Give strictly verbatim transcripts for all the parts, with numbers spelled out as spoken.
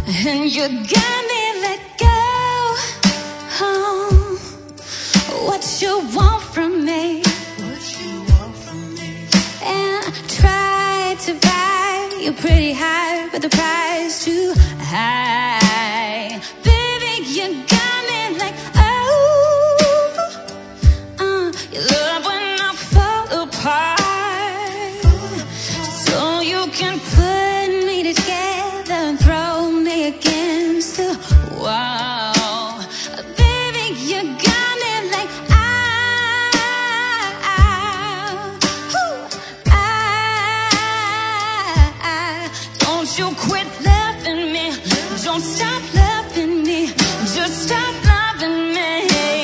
and you got me let go. Oh, what you want from me? What you want from me? And I tried to buy you pretty high, but the price too high. Baby, you got me like, oh, uh, you love when I fall apart, so you can put me together and throw me against the wall. Baby, you got me like, don't you quit loving me, don't stop loving me, just stop loving me.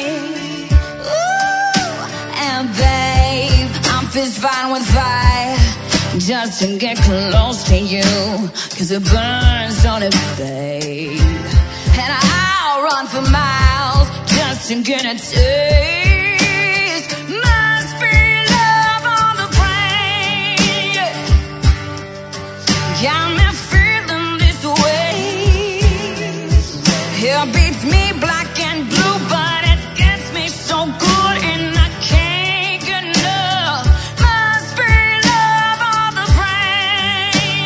Ooh, and babe, I'm fist fighting with fire just to get close to you, cause it burns, don't it, babe? And I'll run for miles just to get a taste. Must be love on the brain, yeah. Got me feeling this way. It beats me black and blue, but it gets me so good and I can't get enough. Must be love on the brain,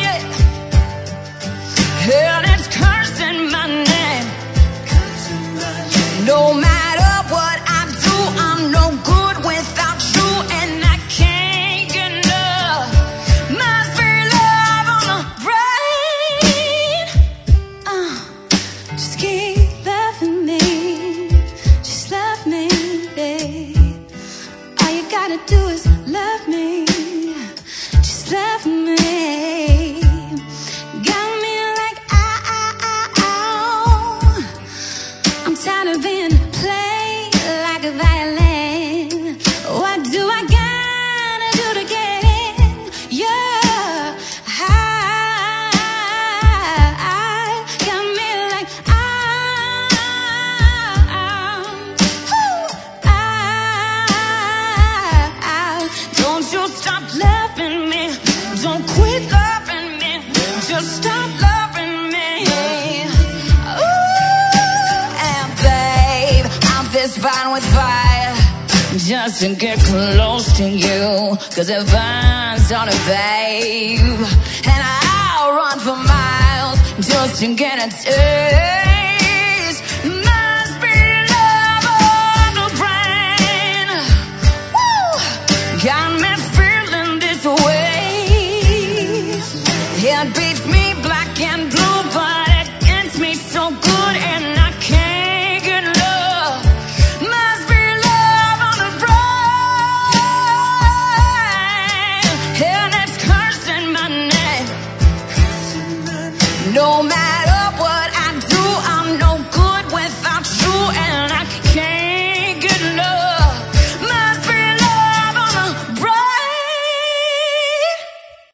yeah. And it's cursing my name. No matter what I do, I'm no good without you, and I can't get enough. Must be love on the brain. Uh, just keep loving me, just love me, babe. All you gotta do is love me, just love me. Got me like, ow, ow, ow, ow. I'm tired of being played like a violin. What do I gotta do to get in? Yeah, I got me like, ow, ow. Don't you stop loving me, don't quit loving me, just stop loving me. Ooh, and babe, I'm fist fighting with fire just to get close to you, cause it burns on it, babe. And I'll run for miles just to get a taste.